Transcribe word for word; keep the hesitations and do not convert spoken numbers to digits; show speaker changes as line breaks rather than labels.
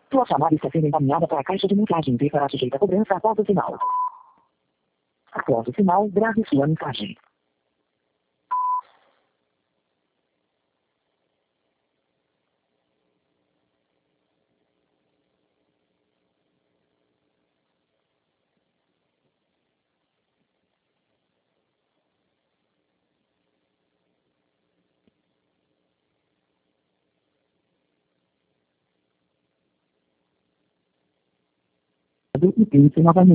Sua chamada está sendo encaminhada para a caixa de mensagem e será sujeita a cobrança após o sinal. Após o sinal, grave sua mensagem. E pense novamente.